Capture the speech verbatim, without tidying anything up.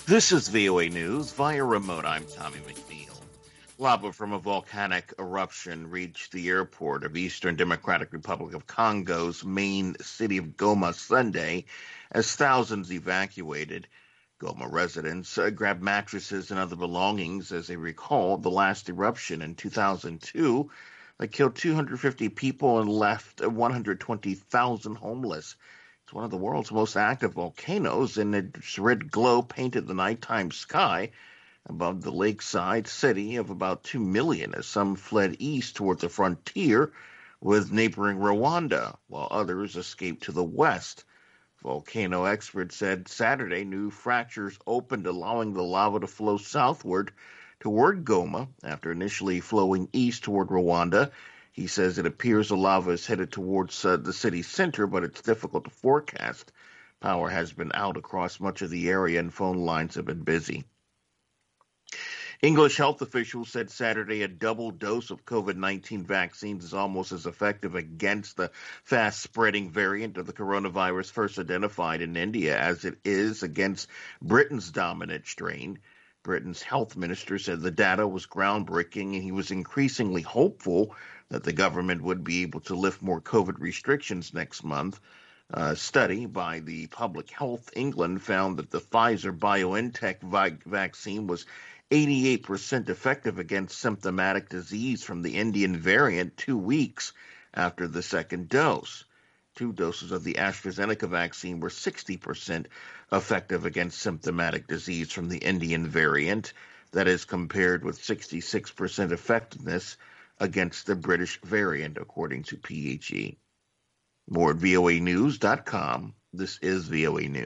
This is V O A News via remote. I'm Tommy McNeil. Lava from a volcanic eruption reached the airport of Eastern Democratic Republic of Congo's main city of Goma Sunday as thousands evacuated. Goma residents uh, grabbed mattresses and other belongings as they recall the last eruption in two thousand two that killed two hundred fifty people and left one hundred twenty thousand homeless. It's one of the world's most active volcanoes, and its red glow painted the nighttime sky above the lakeside city of about two million as some fled east toward the frontier with neighboring Rwanda, while others escaped to the west. Volcano experts said Saturday new fractures opened, allowing the lava to flow southward toward Goma after initially flowing east toward Rwanda. He says it appears the lava is headed towards uh, the city center, but it's difficult to forecast. Power has been out across much of the area and phone lines have been busy. English health officials said Saturday a double dose of COVID nineteen vaccines is almost as effective against the fast-spreading variant of the coronavirus first identified in India as it is against Britain's dominant strain. Britain's health minister said the data was groundbreaking, and he was increasingly hopeful that the government would be able to lift more COVID restrictions next month. A study by the Public Health England found that the Pfizer-BioNTech vi- vaccine was eighty-eight percent effective against symptomatic disease from the Indian variant two weeks after the second dose. Two doses of the AstraZeneca vaccine were sixty percent effective against symptomatic disease from the Indian variant. That is compared with sixty-six percent effectiveness against the British variant, according to P H E. More at V O A news dot com. This is V O A News.